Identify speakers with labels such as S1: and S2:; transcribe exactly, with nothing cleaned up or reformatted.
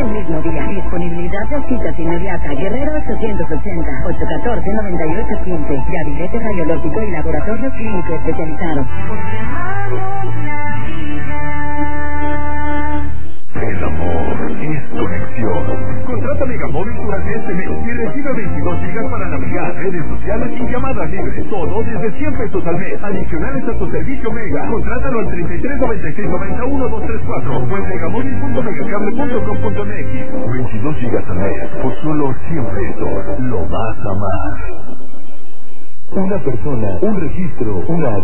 S1: el mismo día. Disponibilidad de citas inmediata. Guerrero ochocientos ochenta, ochocientos catorce, noventa y ocho quince. Gabinete radiológico y laboratorio clínico especializado.
S2: El amor es conexión. Contrata Megamóvil durante este mes y recibe veintidós gigas para navegar, redes sociales y llamadas libres. Todo desde cien pesos al mes. Adicionales a tu servicio Mega. Contrátalo al treinta y tres noventa y seis noventa uno dos tres cuatro o en megamóvil punto megacable punto com punto m x. veintidós gigas al mes por solo cien pesos. Lo vas a amar. Una persona, un registro, una